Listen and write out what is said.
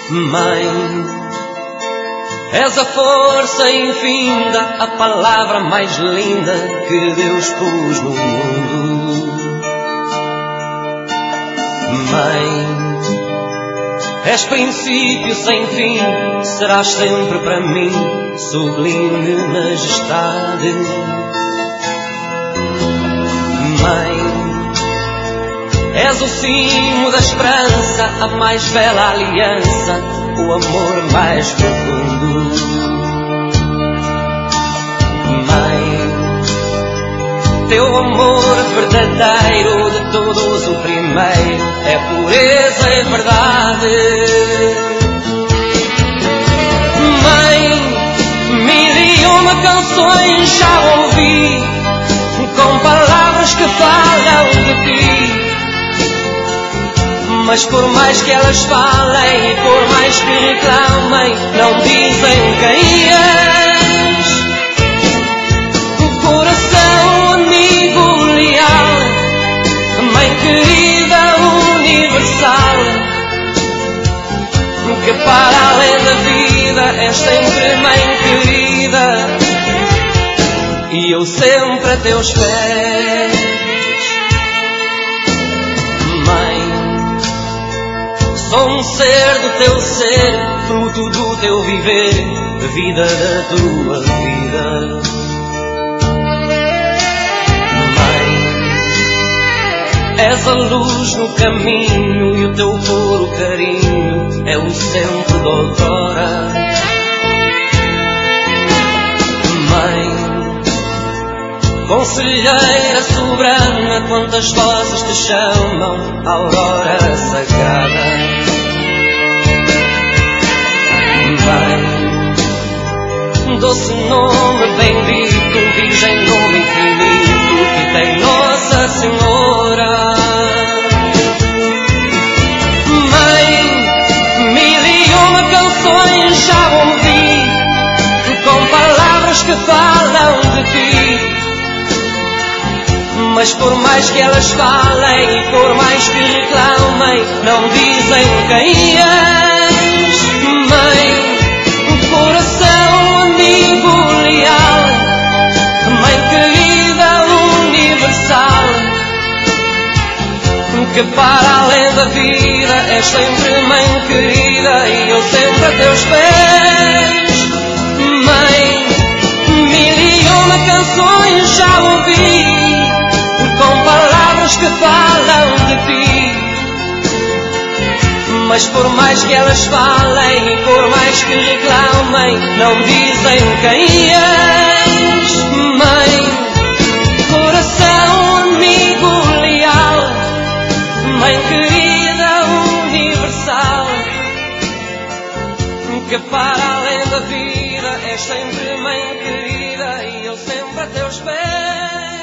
Mãe, és a força infinda, a palavra mais linda que Deus pôs no mundo. Mãe, és princípio sem fim, serás sempre para mim sublime majestade. Mãe, és o cimo da esperança, a mais bela aliança, o amor mais profundo. Mãe, teu amor verdadeiro, de todos o primeiro, é pureza e verdade. Mãe, mil e uma canções já ouvi, com palavras que falam de ti. Mas por mais que elas falem e por mais que reclamem, não dizem quem és. Coração amigo leal, mãe querida universal, que para além da vida és sempre mãe querida, e eu sempre a teus pés. Sou um ser do teu ser, fruto do teu viver, vida da tua vida. Mãe, és a luz no caminho e o teu puro carinho é o centro da outrora. Mãe, conselheira soberana, quantas vozes te chamam, aurora sagrada. Mãe, doce nome bendito, virgem nome infinito, que tem Nossa Senhora. Mãe, mil e uma canções já ouvi, com palavras que falam de ti. Mas por mais que elas falem e por mais que reclamem, não dizem quem és. Mãe, coração amigo leal, mãe querida universal, que para além da vida és sempre mãe querida, e eu sempre a teus pés. Mãe, mil e uma canções já ouvi, com palavras que falam de ti. Mas por mais que elas falem e por mais que reclamem, não dizem quem és. Mãe, coração amigo leal, mãe querida universal, que para além da vida és sempre mãe querida, e eu sempre a teus pés.